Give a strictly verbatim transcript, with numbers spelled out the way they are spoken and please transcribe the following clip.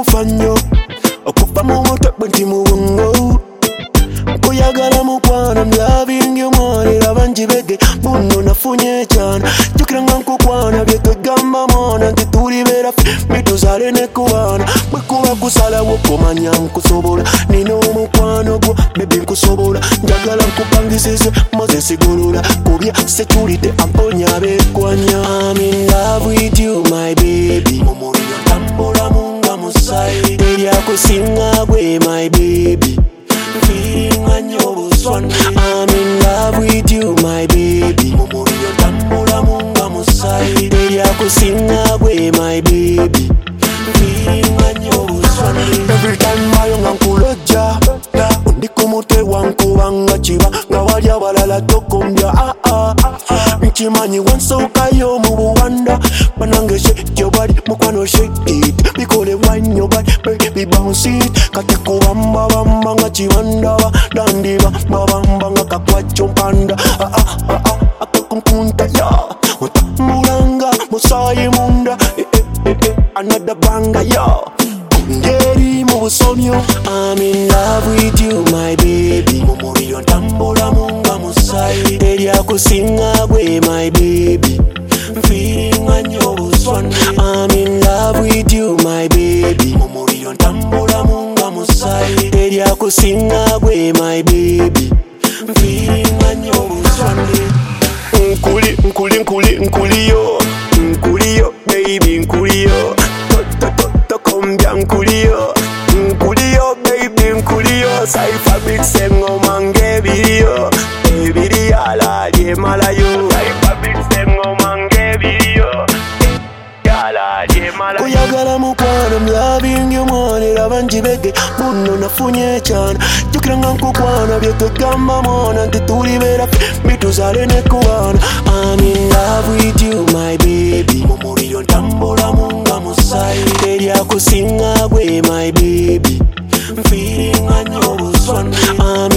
fanyo okufa mu mutwe bwe nti mu bwongo kuyagala mukwana mbyabingi omwanira banjibege muno nafunye cyane jukira nga nkukwana bye twegamba mwana nti tulibera bituzale ne kubana bwe kuba kusalawo kumanya nkusobola nina omukwano gwo bebi nkusobola njagala nkupangisize maze sigulula kubya security amponya bekwanya I'm in love with you my baby mumuliro tambula munga musayi eryakusinga gwe my baby I'm in love with you, my baby. Mumuliro tambula munga musayi eryakusinga gwe, my baby. Every time mayonga nkuloja undi ku mutwe wankubanga kiba nga wali abalala tokombya ah ah nkimanyi wansookayo mu buwanda banange shake your body mukwano shake it bikole wine your body baby bounce it kati kubamba bamba nga kibandaba dandiba babamba nga kakwacho mpanda ah ah ah ah akakunkunta ya utambulanga musayi munda eh eh eh eh another banga ya ngeri mu busomyo I'm in love with you my baby mumuliro tambula munga musayi eryakusinga gwe my baby mfiringa nnyo buswani I'm in love with you my baby mumuliro tambula munga musayi eryakusinga gwe my baby mfiringa nnyo buswani nkuli nkuli nkuli nkuliyo nkuliyo baby nkuliyo tokombya nkuliyo nkuliyo baby nkuliyo saifa bitsengo ngebiriyo ebiriyo alalye malayo saifa bitsengo ngebiriyo alalye malayo kuyagala mukwano myabingi omwanira banjibege muno nafunye cyane jukira nga nkukwana bye twegamba mwana nti tulibera bituzale ne kubana I'm in love with you my baby mumuliro ntambula munga musayi eryakusinga gwe my baby mfiringa nnyo buswani I'm